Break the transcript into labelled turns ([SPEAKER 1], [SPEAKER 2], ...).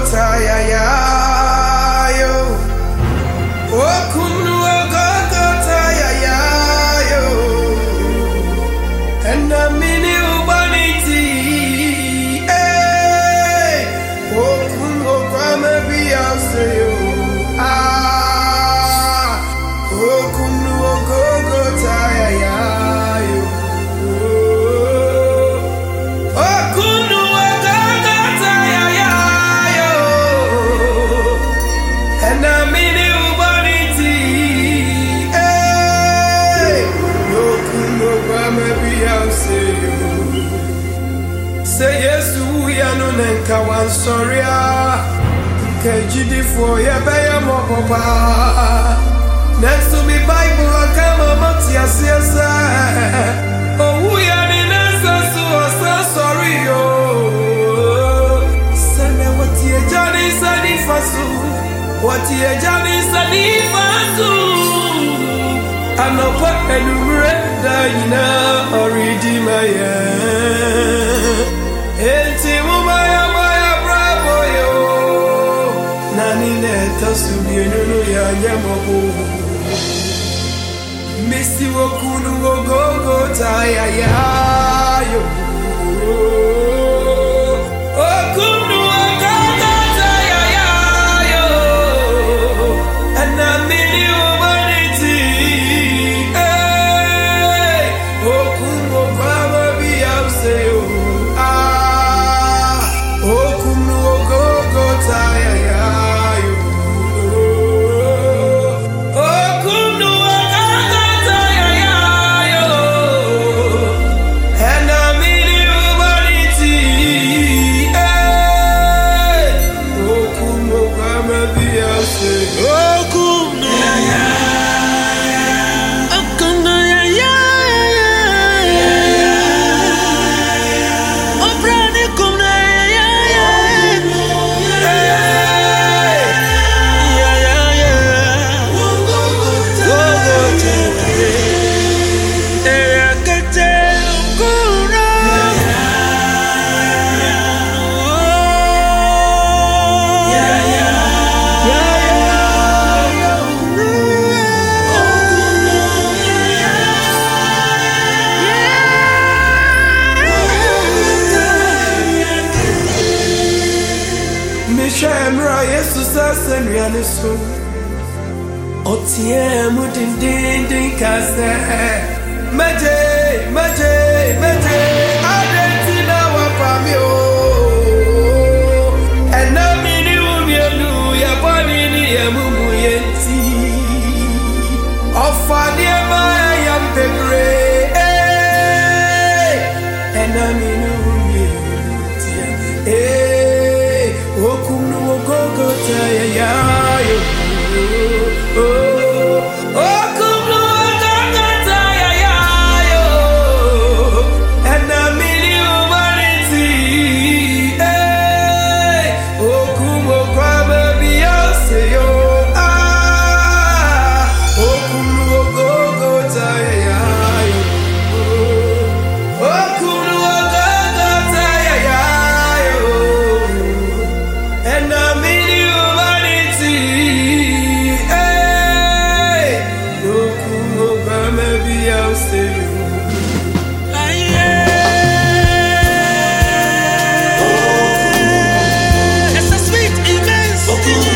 [SPEAKER 1] Say yes to Yano Nenka one sorry. KGD for ya bay mo papa. Next to me Bible I come a Matia Siasa. Oh we are in answer so sorry oh. Send what ye Johnny Sani Fasu. What ye Johnny Sani Fasu. I know what and red Dina or redeemer. Enti mumaya maya bravo yo. Nani neta subienu ya nyamobu. Missy wokunu wogogo taya ya yo. Okunu wogogo taya ya yo. Anamini humanity. Okunu wogogo biyamse yo. Shamra yesu sasa nriane so otie mu din kase meje adentina wa pamio enami ni umielu ya bani ni emumu yenti ofani ema ya mpebre enami ni umielu tia Okunu wogogo taya ya yo. Okunu wogogo taya ya yo. And a mini humanity. Okumu kwame biyase yo. Okunu wogogo taya ya yo. Okunu wogogo taya ya yo. And I'm in humanity. No kumo maybe I'll say you. It's a sweet immense.